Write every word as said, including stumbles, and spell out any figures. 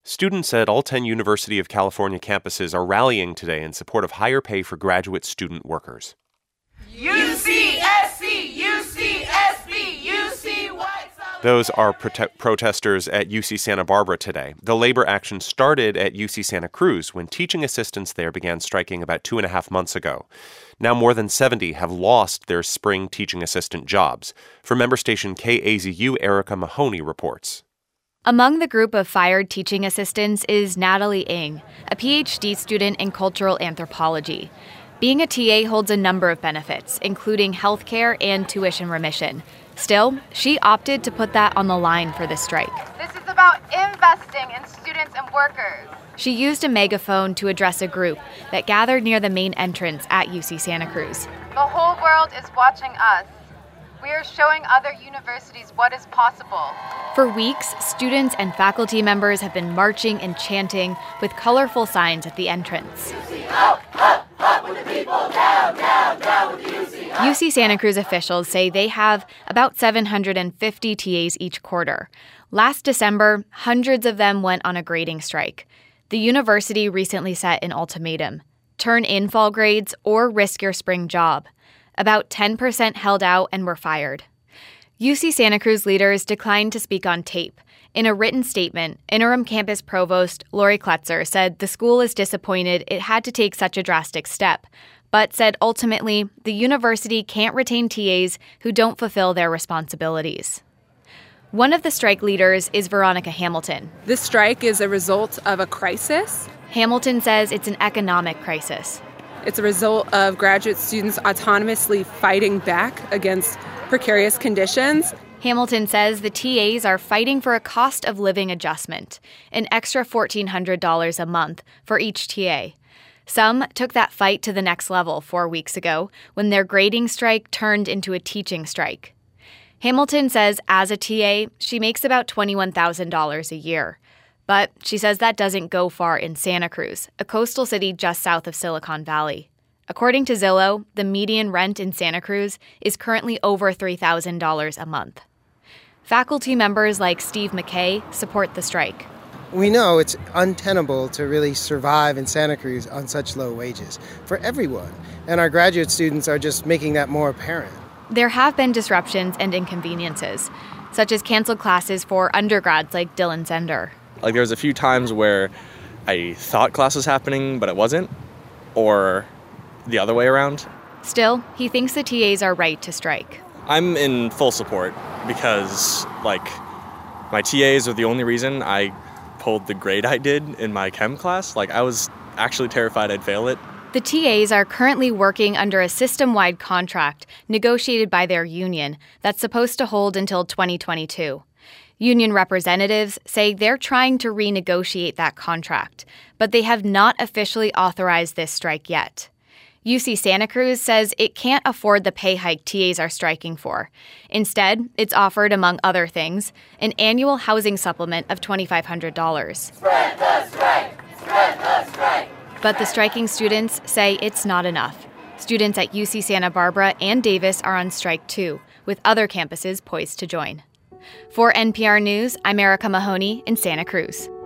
Students at all ten University of California campuses are rallying today in support of higher pay for graduate student workers. U C S C, U C S B, U C White Sox. Those are prote- protesters at U C Santa Barbara today. The labor action started at U C Santa Cruz when teaching assistants there began striking about two and a half months ago. Now more than seventy have lost their spring teaching assistant jobs. From member station K A Z U, Erica Mahoney reports. Among the group of fired teaching assistants is Natalie Ng, a P H D student in cultural anthropology. Being a T A holds a number of benefits, including health care and tuition remission. Still, she opted to put that on the line for the strike. This is about investing in students and workers. She used a megaphone to address a group that gathered near the main entrance at U C Santa Cruz. The whole world is watching us. We are showing other universities what is possible. For weeks, students and faculty members have been marching and chanting with colorful signs at the entrance. Up, up, up with the people, down, down, down with the U C. U C Santa Cruz officials say they have about seven hundred fifty T As each quarter. Last December, hundreds of them went on a grading strike. The university recently set an ultimatum: turn in fall grades or risk your spring job. About ten percent held out and were fired. U C Santa Cruz leaders declined to speak on tape. In a written statement, interim campus provost Lori Kletzer said the school is disappointed it had to take such a drastic step, but said ultimately the university can't retain T As who don't fulfill their responsibilities. One of the strike leaders is Veronica Hamilton. This strike is a result of a crisis. Hamilton says it's an economic crisis. It's a result of graduate students autonomously fighting back against precarious conditions. Hamilton says the T As are fighting for a cost of living adjustment, an extra fourteen hundred dollars a month for each T A. Some took that fight to the next level four weeks ago when their grading strike turned into a teaching strike. Hamilton says as a T A, she makes about twenty-one thousand dollars a year. But she says that doesn't go far in Santa Cruz, a coastal city just south of Silicon Valley. According to Zillow, the median rent in Santa Cruz is currently over three thousand dollars a month. Faculty members like Steve McKay support the strike. We know it's untenable to really survive in Santa Cruz on such low wages for everyone, and our graduate students are just making that more apparent. There have been disruptions and inconveniences, such as canceled classes for undergrads like Dylan Zender. Like there was a few times where I thought class was happening, but it wasn't, or the other way around. Still, he thinks the T As are right to strike. I'm in full support because, like, my T As are the only reason I pulled the grade I did in my chem class. Like, I was actually terrified I'd fail it. The T As are currently working under a system-wide contract negotiated by their union that's supposed to hold until twenty twenty-two. Union representatives say they're trying to renegotiate that contract, but they have not officially authorized this strike yet. U C Santa Cruz says it can't afford the pay hike T As are striking for. Instead, it's offered, among other things, an annual housing supplement of twenty-five hundred dollars. Spread the strike! Spread the strike! But the striking students say it's not enough. Students at U C Santa Barbara and Davis are on strike too, with other campuses poised to join. For N P R News, I'm Erica Mahoney in Santa Cruz.